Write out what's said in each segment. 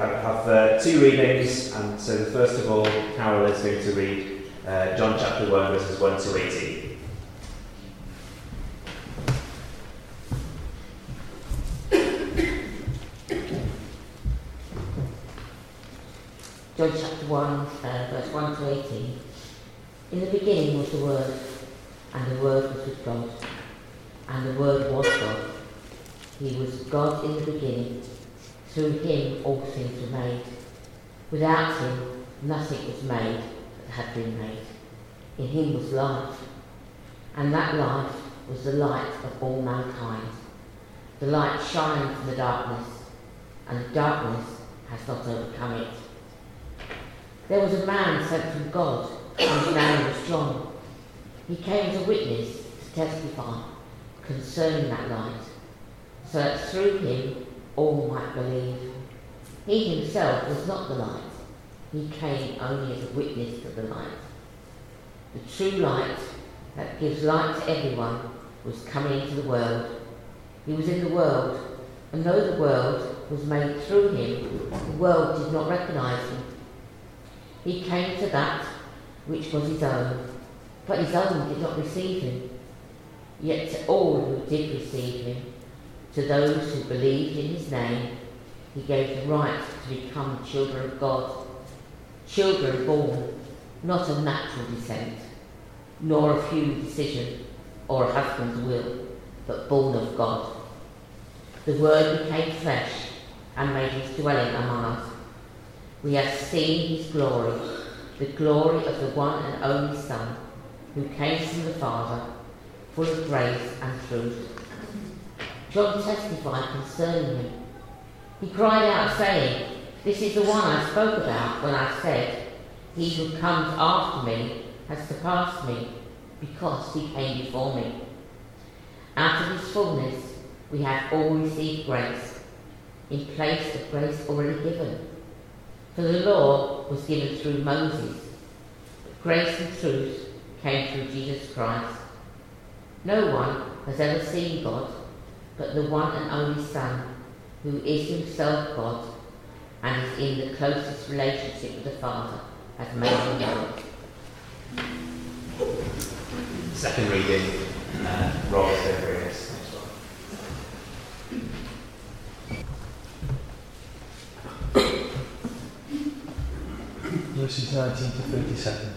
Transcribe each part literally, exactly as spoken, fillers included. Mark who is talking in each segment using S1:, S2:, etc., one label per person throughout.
S1: have, have uh, two readings, and so the first of all, Carol is going to read uh, John chapter one, verses one to eighteen.
S2: John chapter one, uh, verse one to eighteen. In the beginning was the Word, and the Word was with God, and the Word was God. He was God in the beginning. Through him all things were made. Without him nothing was made that had been made. In him was life, and that life was the light of all mankind. The light shined from the darkness, and the darkness has not overcome it. There was a man sent from God, whose name was John. He came as a witness to testify concerning that light, so that through him all might believe. He himself was not the light. He came only as a witness to the light. The true light that gives light to everyone was coming into the world. He was in the world, and though the world was made through him, the world did not recognize him. He came to that which was his own, but his own did not receive him. Yet to all who did receive him, to those who believed in his name, he gave the right to become children of God, children born not of natural descent, nor of human decision or a husband's will, but born of God. The Word became flesh and made his dwelling among us. We have seen his glory, the glory of the one and only Son, who came from the Father, full of grace and truth. John testified concerning him. He cried out, saying, "This is the one I spoke about when I said, 'He who comes after me has surpassed me, because he came before me.' Out of his fullness we have all received grace, in place of grace already given. For the law was given through Moses, but grace and truth came through Jesus Christ. No one has ever seen God, but the one and only Son, who is himself God and is in the closest relationship with the Father, has made him known."
S1: Second reading, uh, Rob is going to bring us next one.
S3: Verses nineteen to thirty-seven.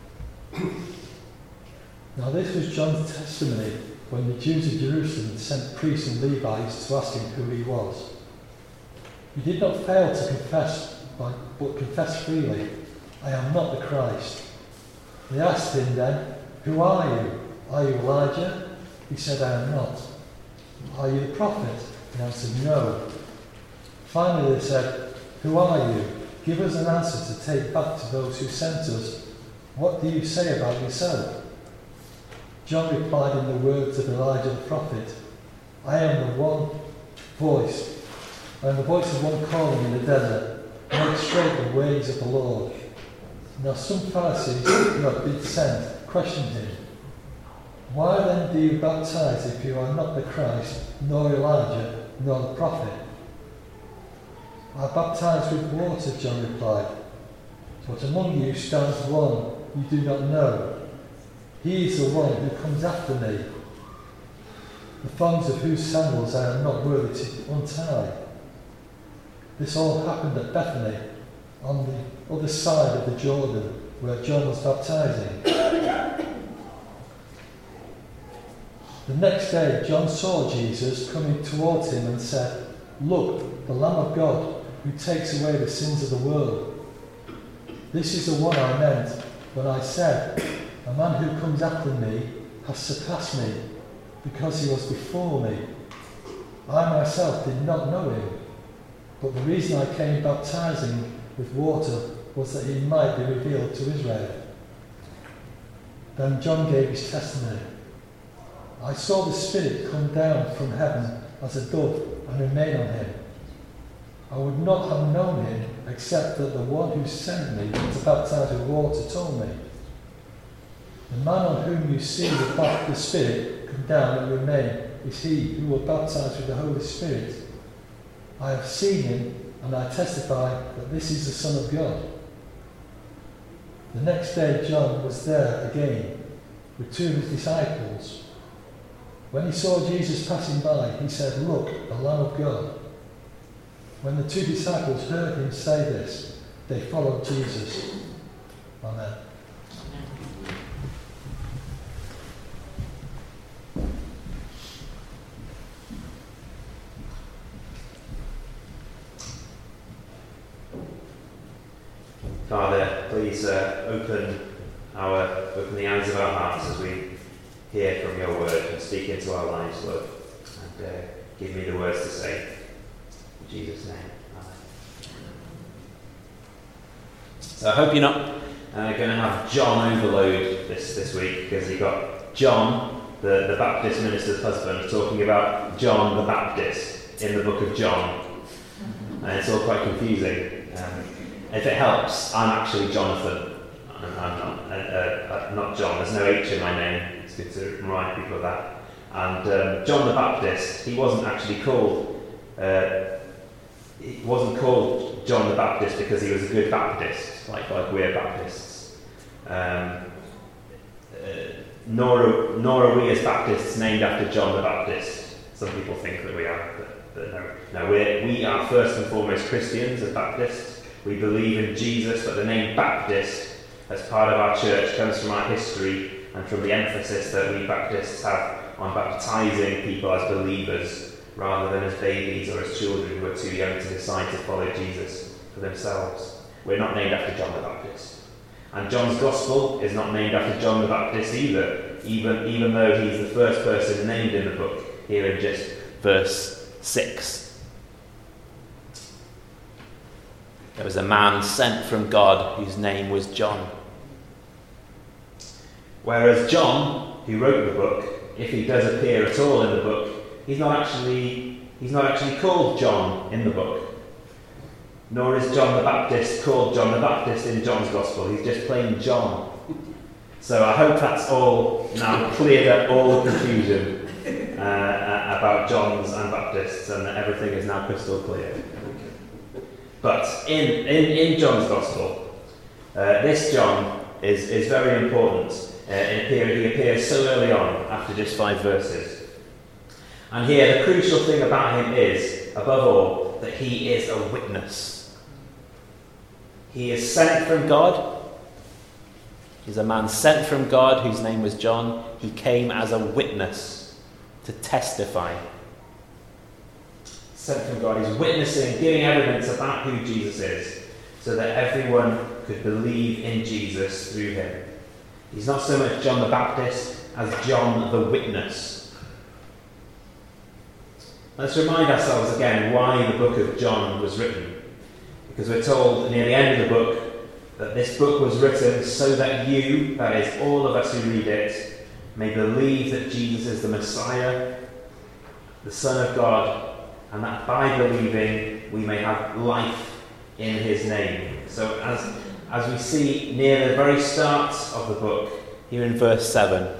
S3: Now this was John's testimony when the Jews of Jerusalem sent priests and Levites to ask him who he was. He did not fail to confess, but confessed freely, "I am not the Christ." They asked him then, "Who are you? Are you Elijah?" He said, "I am not." "Are you the prophet?" He answered, "No." Finally they said, "Who are you? Give us an answer to take back to those who sent us. What do you say about yourself?" John replied in the words of Elijah the prophet, "I am the one voice, I am the voice of one calling in the desert, make straight the ways of the Lord." Now some Pharisees who had been sent questioned him, "Why then do you baptize if you are not the Christ, nor Elijah, nor the prophet?" "I baptize with water," John replied, "but among you stands one you do not know. He is the one who comes after me, the thongs of whose sandals I am not worthy to untie." This all happened at Bethany, on the other side of the Jordan, where John was baptizing. The next day John saw Jesus coming towards him and said, "Look, the Lamb of God, who takes away the sins of the world. This is the one I meant when I said, 'A man who comes after me has surpassed me, because he was before me.' I myself did not know him, but the reason I came baptizing with water was that he might be revealed to Israel." Then John gave his testimony. "I saw the Spirit come down from heaven as a dove and remain on him. I would not have known him except that the one who sent me to baptize with water told me. The man on whom you see the, ba- the Spirit come down and remain is he who will baptize with the Holy Spirit. I have seen him and I testify that this is the Son of God." The next day John was there again with two of his disciples. When he saw Jesus passing by, he said, "Look, the Lamb of God." When the two disciples heard him say this, they followed Jesus. Amen.
S1: Father, please uh, open our open the eyes of our hearts as we hear from your word and speak into our lives, Lord. And uh, give me the words to say. In Jesus' name. Amen. So I hope you're not uh, going to have John overload this, this week, because you've got John, the, the Baptist minister's husband, talking about John the Baptist in the book of John. And it's all quite confusing. Um, If it helps, I'm actually Jonathan. I'm not, uh, uh, not John. There's no H in my name. It's good to remind people of that. And um, John the Baptist, he wasn't actually called. Uh, he wasn't called John the Baptist because he was a good Baptist, like like we're Baptists. Um, uh, nor are, nor are we as Baptists named after John the Baptist. Some people think that we are, but, but no. No, we we are first and foremost Christians as Baptists. We believe in Jesus, but the name Baptist, as part of our church, comes from our history and from the emphasis that we Baptists have on baptizing people as believers rather than as babies or as children who are too young to decide to follow Jesus for themselves. We're not named after John the Baptist. And John's Gospel is not named after John the Baptist either, even, even though he's the first person named in the book, here in just verse six. There was a man sent from God whose name was John. Whereas John, who wrote the book, if he does appear at all in the book, he's not actually he's not actually called John in the book. Nor is John the Baptist called John the Baptist in John's Gospel. He's just plain John. So I hope that's all now cleared up all the confusion uh, about Johns and Baptists, and that everything is now crystal clear. But in, in, in John's Gospel, uh, this John is, is very important. Uh, in a period, he appears so early on, after just five verses. And here, the crucial thing about him is, above all, that he is a witness. He is sent from God. He's a man sent from God whose name was John. He came as a witness to testify. Sent from God, he's witnessing, giving evidence about who Jesus is, so that everyone could believe in Jesus through him. He's not so much John the Baptist as John the witness. Let's remind ourselves again why the book of John was written. Because we're told near the end of the book that this book was written so that you, that is all of us who read it, may believe that Jesus is the Messiah, the Son of God, and that by believing we may have life in his name. So as, as we see near the very start of the book, here in verse seven,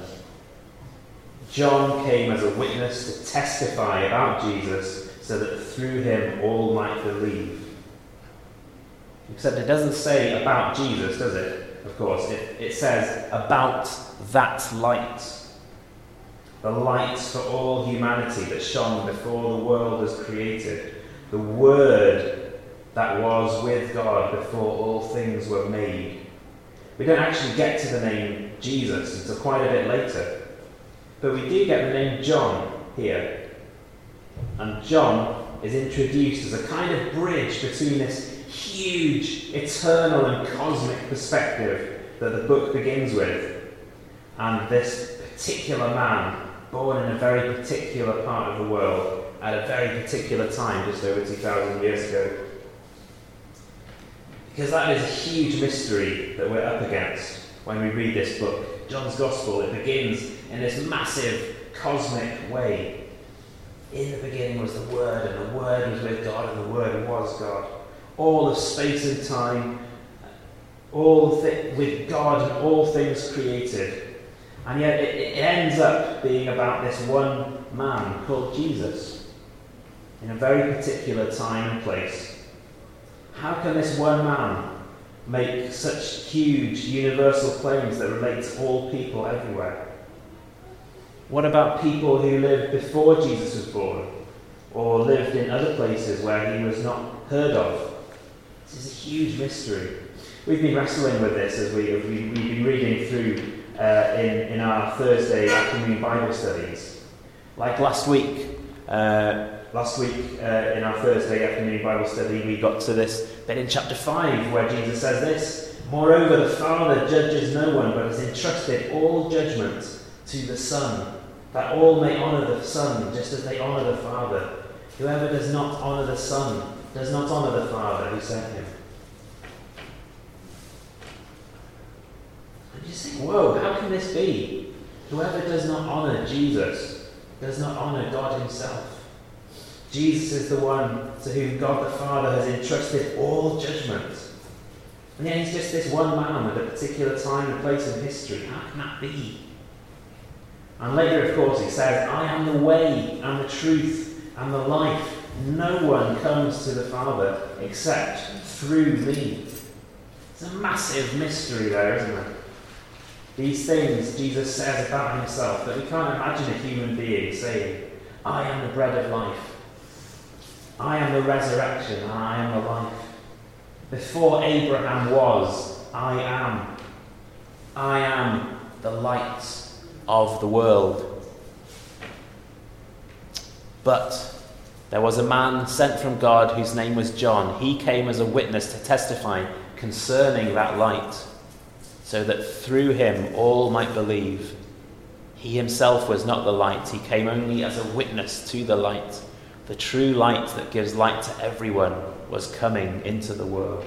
S1: John came as a witness to testify about Jesus so that through him all might believe. Except it doesn't say about Jesus, does it? Of course, it, it says about that light. The light for all humanity that shone before the world was created. The Word that was with God before all things were made. We don't actually get to the name Jesus until quite a bit later. But we do get the name John here. And John is introduced as a kind of bridge between this huge, eternal and cosmic perspective that the book begins with, and this particular man born in a very particular part of the world at a very particular time, just over two thousand years ago. Because that is a huge mystery that we're up against when we read this book. John's Gospel, it begins in this massive cosmic way. In the beginning was the Word, and the Word was with God, and the Word was God. All of space and time, all th- with God and all things created. And yet it, it ends up being about this one man called Jesus in a very particular time and place. How can this one man make such huge universal claims that relate to all people everywhere? What about people who lived before Jesus was born, or lived in other places where he was not heard of? This is a huge mystery. We've been wrestling with this as we have we've been reading through uh, in, in our Thursday afternoon Bible studies. Like last week, uh, last week uh, in our Thursday afternoon Bible study, we got to this bit in chapter five where Jesus says this: "Moreover, the Father judges no one, but has entrusted all judgment to the Son, that all may honour the Son just as they honour the Father. Whoever does not honour the Son does not honour the Father who sent him." And you think, whoa, how can this be? Whoever does not honour Jesus does not honour God himself. Jesus is the one to whom God the Father has entrusted all judgment. And yet he's just this one man at a particular time and place in history. How can that be? And later, of course, he says, "I am the way and the truth and the life. No one comes to the Father except through me." It's a massive mystery there, isn't it? These things Jesus says about himself that we can't imagine a human being saying, "I am the bread of life. I am the resurrection and I am the life. Before Abraham was, I am. I am the light of the world." But there was a man sent from God whose name was John. He came as a witness to testify concerning that light, so that through him all might believe. He himself was not the light. He came only as a witness to the light. The true light that gives light to everyone was coming into the world.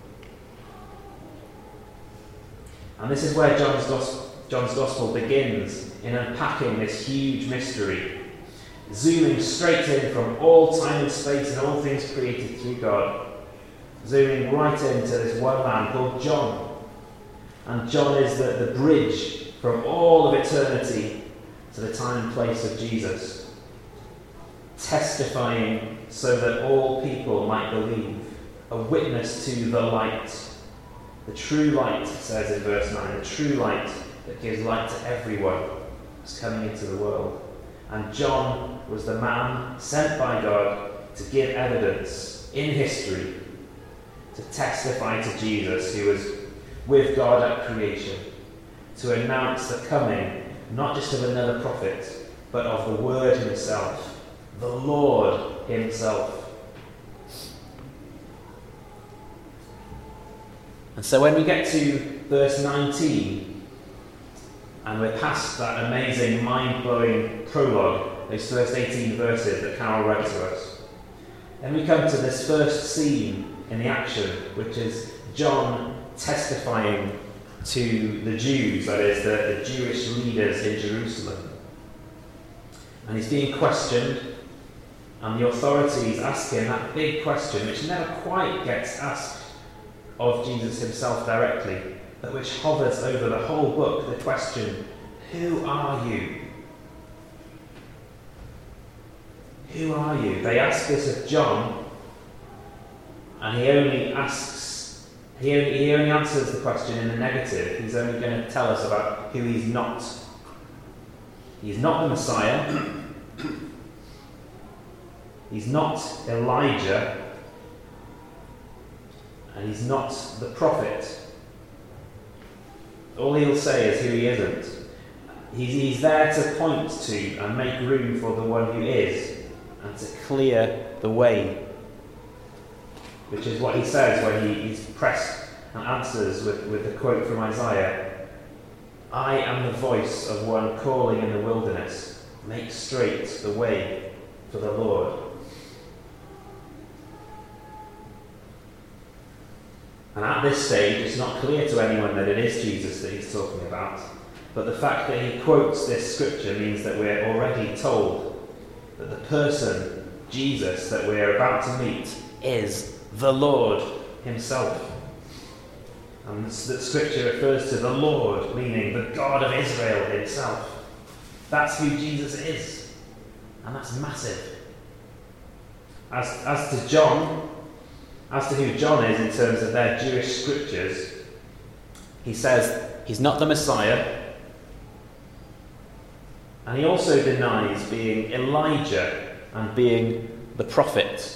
S1: And this is where John's gospel, John's gospel begins, in unpacking this huge mystery, zooming straight in from all time and space and all things created through God, zooming right into this one man called John. And John is the, the bridge from all of eternity to the time and place of Jesus, testifying so that all people might believe, a witness to the light. The true light, it says in verse nine, the true light that gives light to everyone is coming into the world. And John was the man sent by God to give evidence in history, to testify to Jesus, who was with God at creation, to announce the coming, not just of another prophet, but of the Word himself, the Lord himself. And so when we get to verse nineteen, and we're past that amazing, mind-blowing prologue, those first eighteen verses that Carol read to us, then we come to this first scene in the action, which is John testifying to the Jews, that is, the, the Jewish leaders in Jerusalem. And he's being questioned, and the authorities ask him that big question, which never quite gets asked of Jesus himself directly, but which hovers over the whole book, the question, "Who are you?" Who are you? They ask this of John, and he only asks He only, he only answers the question in the negative. He's only going to tell us about who he's not. He's not the Messiah. He's not Elijah. And he's not the prophet. All he'll say is who he isn't. He's, he's there to point to and make room for the one who is, and to clear the way. Which is what he says when he, he's pressed and answers with, with the quote from Isaiah, "I am the voice of one calling in the wilderness, make straight the way for the Lord." And at this stage, it's not clear to anyone that it is Jesus that he's talking about, but the fact that he quotes this scripture means that we're already told that the person, Jesus, that we're about to meet is the Lord himself. And that scripture refers to the Lord, meaning the God of Israel himself. That's who Jesus is. And that's massive. As, as to John, as to who John is in terms of their Jewish scriptures, he says he's not the Messiah, and he also denies being Elijah and being the prophet.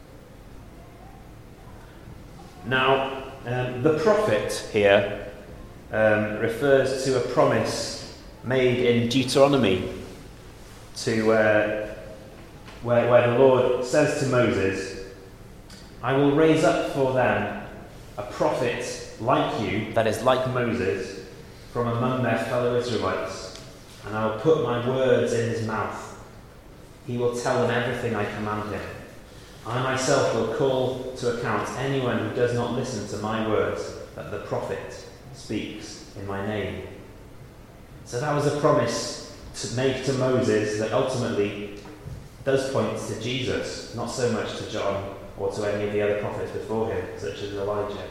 S1: Now, um, the prophet here um, refers to a promise made in Deuteronomy, to uh, where, where the Lord says to Moses, I will raise up for them a prophet like you, that is, like Moses, from among their fellow Israelites, and I will put my words in his mouth. He will tell them everything I command him. I myself will call to account anyone who does not listen to my words that the prophet speaks in my name. So that was a promise to make to Moses that ultimately does point to Jesus, not so much to John or to any of the other prophets before him, such as Elijah.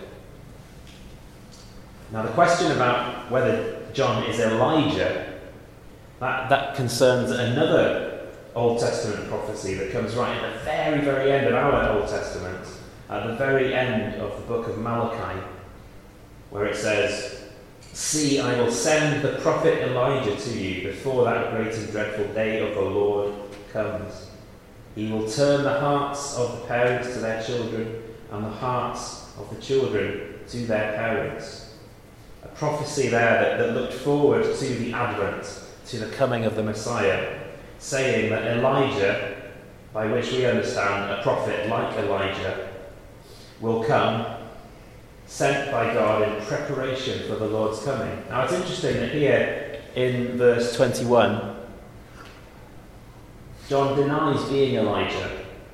S1: Now the question about whether John is Elijah, that, that concerns another Old Testament prophecy that comes right at the very, very end of our Old Testament, at the very end of the book of Malachi, where it says, See, I will send the prophet Elijah to you before that great and dreadful day of the Lord comes. He will turn the hearts of the parents to their children and the hearts of the children to their parents. A prophecy there that, that looked forward to the advent, to the coming of the Messiah, saying that Elijah, by which we understand a prophet like Elijah, will come, sent by God in preparation for the Lord's coming. Now it's interesting that here in verse twenty-one, John denies being Elijah.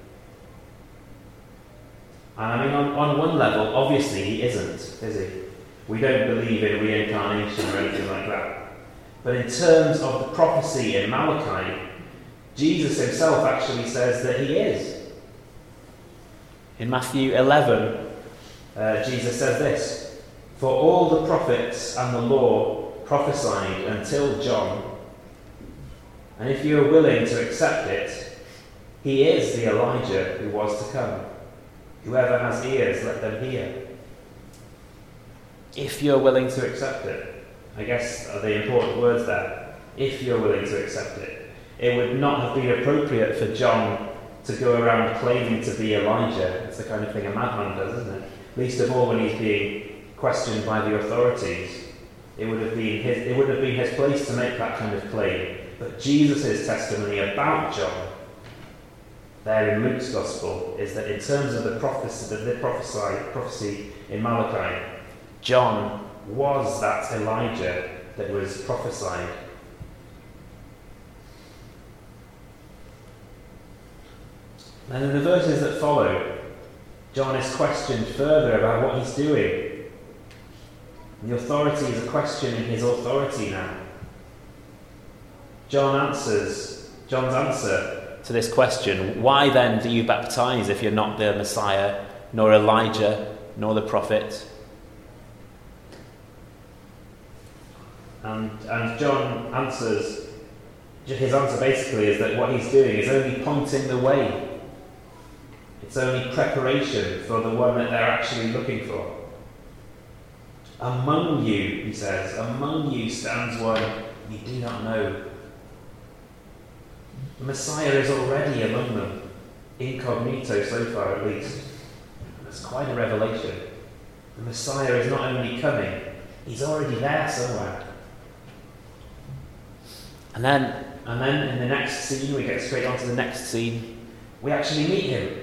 S1: And I mean, on, on one level, obviously he isn't, is he? We don't believe in reincarnation or anything like that. But in terms of the prophecy in Malachi, Jesus himself actually says that he is. In Matthew eleven, uh, Jesus says this, For all the prophets and the law prophesied until John, and if you are willing to accept it, he is the Elijah who was to come. Whoever has ears, let them hear. If you're willing to accept it, I guess are the important words there. If you're willing to accept it. It would not have been appropriate for John to go around claiming to be Elijah. It's the kind of thing a madman does, isn't it? Least of all when he's being questioned by the authorities. It would have been his, it wouldn't have been his place to make that kind of claim. But Jesus' testimony about John, there in Luke's Gospel, is that in terms of the prophecy, the prophesy, prophecy in Malachi, John was that Elijah that was prophesied. And in the verses that follow, John is questioned further about what he's doing. And the authorities are questioning his authority now. John answers, John's answer to this question, why then do you baptize if you're not the Messiah, nor Elijah, nor the prophet? And, and John answers, his answer basically is that what he's doing is only pointing the way. It's only preparation for the one that they're actually looking for. Among you, he says, among you stands one you do not know. The Messiah is already among them, incognito so far at least. That's quite a revelation. The Messiah is not only coming, he's already there somewhere. And then, and then in the next scene, we get straight on to the next scene, we actually meet him.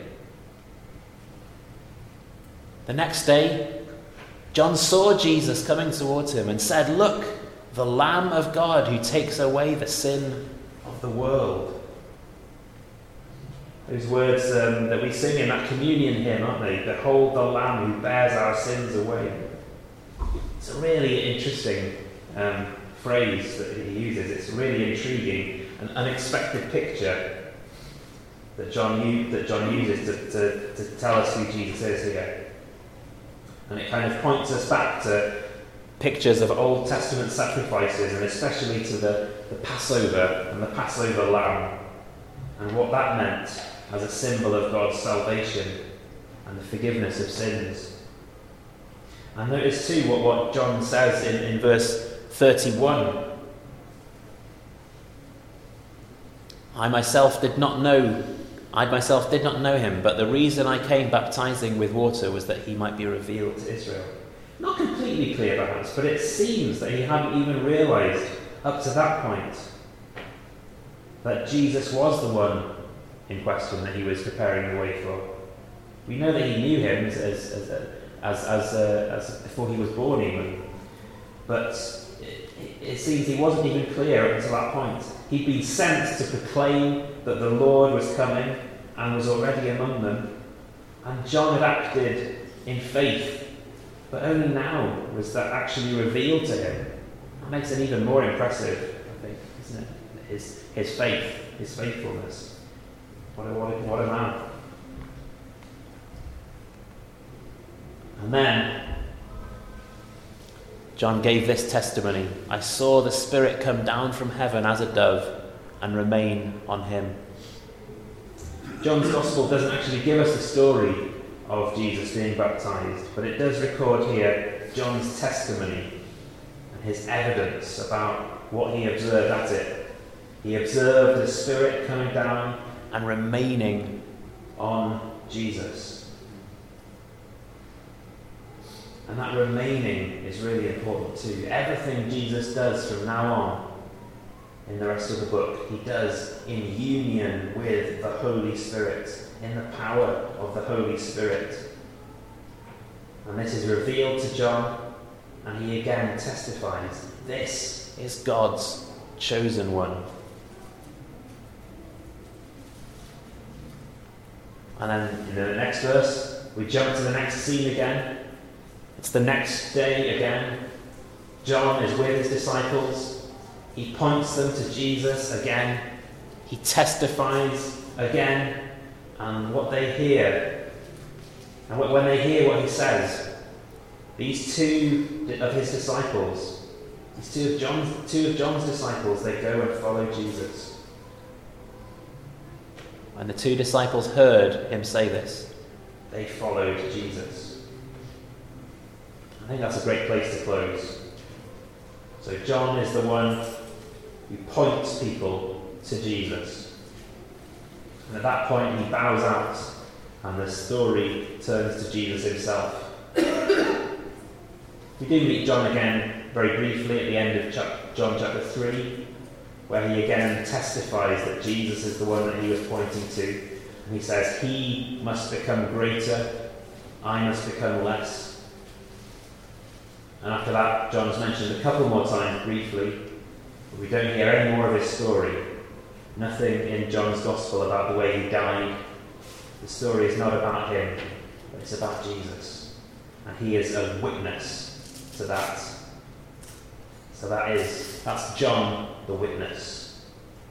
S1: The next day, John saw Jesus coming towards him and said, Look, the Lamb of God who takes away the sin of the world. Those words um, that we sing in that communion hymn, aren't they? Behold the Lamb who bears our sins away. It's a really interesting um, phrase that he uses. It's a really intriguing and unexpected picture that John, that John uses to, to, to tell us who Jesus is here. And it kind of points us back to pictures of Old Testament sacrifices, and especially to the, the Passover and the Passover lamb, and what that meant as a symbol of God's salvation and the forgiveness of sins. And notice too what, what John says in, in verse thirty-one. I myself did not know, I myself did not know him, but the reason I came baptizing with water was that he might be revealed to Israel. Not completely clear perhaps, but it seems that he hadn't even realised up to that point that Jesus was the one in question that he was preparing the way for. We know that he knew him as as as as, as, uh, as before he was born even, but it, it seems he wasn't even clear up until that point. He'd been sent to proclaim that the Lord was coming and was already among them, and John had acted in faith, but only now was that actually revealed to him. That makes it even more impressive, I think, isn't it? His his faith, his faithfulness. What a, what a, what a man. And then John gave this testimony. I saw the Spirit come down from heaven as a dove and remain on him. John's Gospel doesn't actually give us the story of Jesus being baptized, but it does record here John's testimony and his evidence about what he observed at it. He observed the Spirit coming down and remaining on Jesus. And that remaining is really important too. Everything Jesus does from now on in the rest of the book, he does in union with the Holy Spirit, in the power of the Holy Spirit. And this is revealed to John, and he again testifies, this is God's chosen one. And then in the next verse, we jump to the next scene again. It's the next day again. John is with his disciples. He points them to Jesus again. He testifies again. And what they hear, and when they hear what he says, these two of his disciples, these two of John's, two of John's disciples, they go and follow Jesus. When the two disciples heard him say this, they followed Jesus. I think that's a great place to close. So John is the one who points people to Jesus. And at that point he bows out and the story turns to Jesus himself. We do meet John again very briefly at the end of John chapter three, where he again testifies that Jesus is the one that he was pointing to. And he says, he must become greater, I must become less. And after that, John's mentioned a couple more times briefly, but we don't hear any more of his story. Nothing in John's Gospel about the way he died. The story is not about him, but it's about Jesus. And he is a witness to that. So that is, that's John the witness.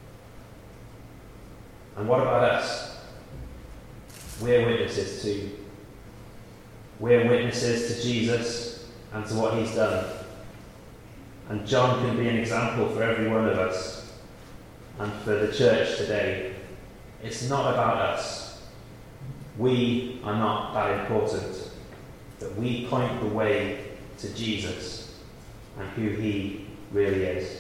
S1: And what about us? We're witnesses too. We're witnesses to Jesus and to what he's done. And John can be an example for every one of us and for the church today. It's not about us. We are not that important. But we point the way to Jesus and who he really is.